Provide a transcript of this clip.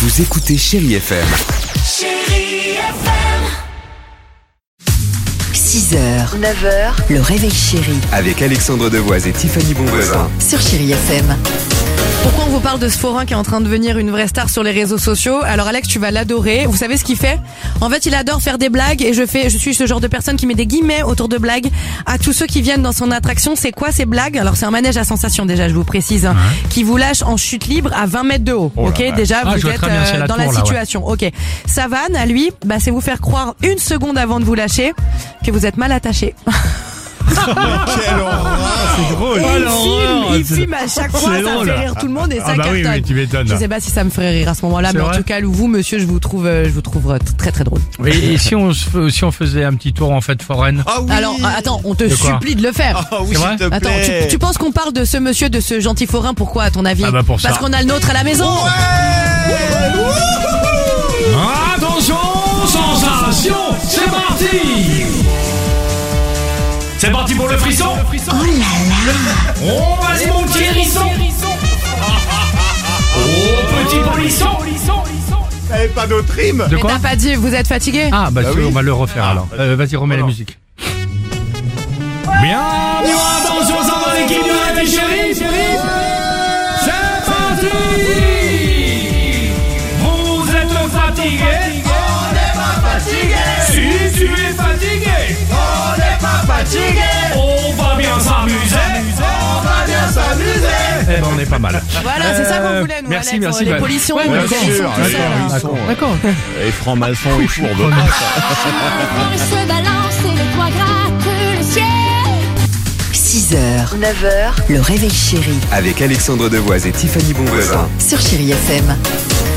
Vous écoutez Chérie FM. Chérie FM. 6h, 9h, le réveil chéri Avec Alexandre Devoise et Tiffany Bonvoisin. sur Chérie FM. Pourquoi on vous parle de ce forain qui est en train de devenir une vraie star sur les réseaux sociaux? Alors Alex, tu vas l'adorer. Vous savez ce qu'il fait? En fait, il adore faire des blagues et je suis ce genre de personne qui met des guillemets autour de blagues à tous ceux qui viennent dans son attraction. C'est quoi ces blagues? Alors c'est un manège à sensation déjà, je vous précise, qui vous lâche en chute libre à 20 mètres de haut. Ok, déjà vous êtes dans la situation. Ok, sa vanne à lui, c'est vous faire croire une seconde avant de vous lâcher que vous êtes mal attaché. Quelle horreur! C'est drôle. Il filme à chaque fois, ça fait rire tout le monde et ça cartonne. Oui, tu m'étonnes. Je sais pas si ça me ferait rire à ce moment-là, C'est mais en vrai tout cas, vous, monsieur, je vous trouve très très drôle. Oui, et si on faisait un petit tour en fête foraine? Ah oui! Alors, attends, on te De quoi supplie de le faire. Ah oui, C'est vrai s'il te Attends, plaît! tu penses qu'on parle de ce monsieur, de ce gentil forain, pourquoi à ton avis? Ah bah pour ça. Parce qu'on a le nôtre à la maison. Attention, sensation, c'est parti. C'est parti pour le frisson. Oh là là. Oh, vas-y mon petit hérisson. Oh, petit polisson. T'avais pas d'autre rime? De Mais quoi? t'as pas dit, vous êtes fatigué? Ah bah oui. on va le refaire alors. Vas-y, remets la musique. Bienvenue, attention, ça va l'équipe de la chérie. C'est parti. Vous êtes fatigué? On n'est pas fatigué. Si tu es fatigué, on n'est pas fatigué. On va bien s'amuser. On va bien s'amuser. Eh ben on est pas mal. Voilà, c'est ça qu'on voulait, nous, merci, Alex. merci, Les bah, policiers, ouais, les bien hérissons, sûr, tout ça. D'accord. Et franc-maçon et fourbe. Elle se balance et le toit gratte le ciel. 6h, 9h, le réveil chéri Avec Alexandre Devoise et Tiffany Bonvoisin. sur Chérie FM.